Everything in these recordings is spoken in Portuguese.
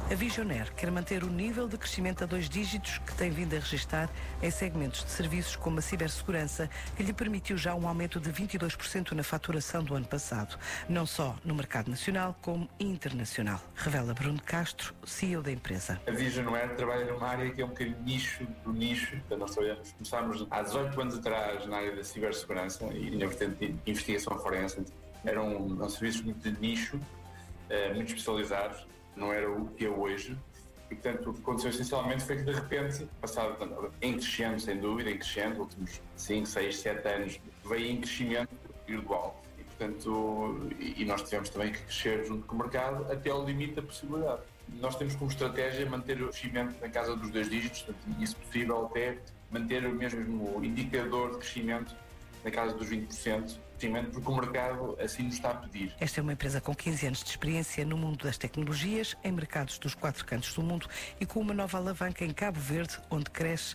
A Visionaire quer manter o nível de crescimento a 2 dígitos que tem vindo a registrar em segmentos de serviços como a cibersegurança, que lhe permitiu já um aumento de 22% na faturação do ano passado, não só no mercado nacional como internacional, revela Bruno Castro, CEO da empresa. A Visionaire trabalha numa área que é um bocadinho nicho do nicho. Então nós começámos há 18 anos atrás na área da cibersegurança e na vertente de investigação forense. Eram serviços muito de nicho, muito especializados, não era o que é hoje. E, portanto, o que aconteceu essencialmente foi que, de repente, passado em crescendo, sem dúvida, em crescendo, últimos 5, 6, 7 anos, veio em crescimento gradual. E, portanto, nós tivemos também que crescer junto com o mercado até ao limite da possibilidade. Nós temos como estratégia manter o crescimento na casa dos 2 dígitos, portanto, e, se possível, até manter o mesmo indicador de crescimento na casa dos 20%, porque o mercado assim nos está a pedir. Esta é uma empresa com 15 anos de experiência no mundo das tecnologias, em mercados dos 4 cantos do mundo e com uma nova alavanca em Cabo Verde, onde cresce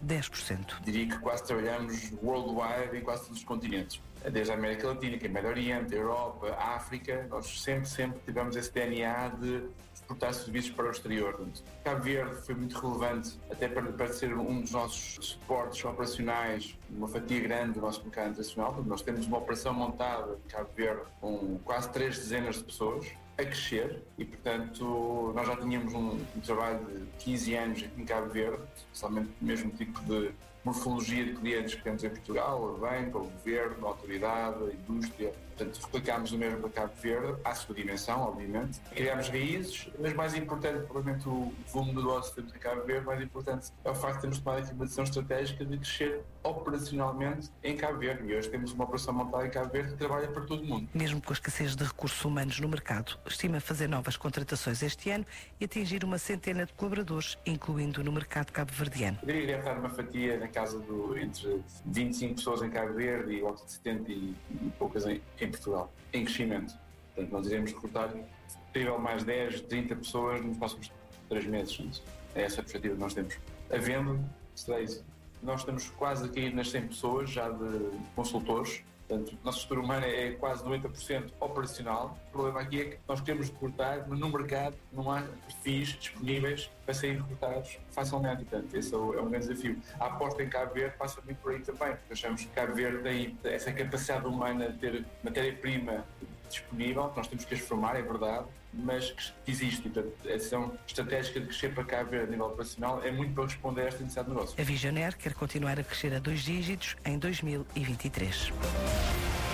10%. Diria que quase trabalhamos worldwide em quase todos os continentes. Desde a América Latina, que é Médio Oriente, a Europa, a África, nós sempre tivemos esse DNA de exportar serviços para o exterior. Cabo Verde foi muito relevante, até para ser um dos nossos suportes operacionais, uma fatia grande do nosso mercado internacional. Nós temos uma operação montada em Cabo Verde com quase 3 dezenas de pessoas a crescer e, portanto, nós já tínhamos um trabalho de 15 anos aqui em Cabo Verde, especialmente o mesmo tipo de morfologia de clientes que temos em Portugal, o banco, o governo, a autoridade, a indústria. Portanto, replicámos o mesmo para Cabo Verde, à sua dimensão, obviamente. Criámos raízes, mas mais importante, provavelmente o volume de negócio que temos em Cabo Verde, mais importante é o facto de termos tomado aqui uma decisão estratégica de crescer operacionalmente em Cabo Verde. E hoje temos uma operação montada em Cabo Verde que trabalha para todo o mundo. Mesmo com a escassez de recursos humanos no mercado, estima fazer novas contratações este ano e atingir uma centena de colaboradores, incluindo no mercado cabo-verdiano. Poderia estar uma fatia na casa entre 25 pessoas em Cabo Verde e volta de 70 e poucas em Portugal, em crescimento. Portanto, nós iremos recrutar, se possível, mais 10, 30 pessoas nos próximos 3 meses. É essa a perspectiva que nós temos. Havendo, será isso. Nós estamos quase a cair nas 100 pessoas já de consultores. Portanto, a nossa estrutura humana é quase 90% operacional. O problema aqui é que nós queremos recrutar, mas no mercado não há perfis disponíveis para serem recrutados facilmente. Portanto, esse é um grande desafio. A aposta em Cabo Verde passa muito por aí também, porque achamos que Cabo Verde tem essa capacidade humana de ter matéria-prima disponível, que nós temos que as formar, é verdade, mas que existe. Portanto, a decisão estratégica de crescer para Cabo Verde a nível operacional é muito para responder a esta necessidade de negócio. A Visionaire quer continuar a crescer a 2 dígitos em 2023.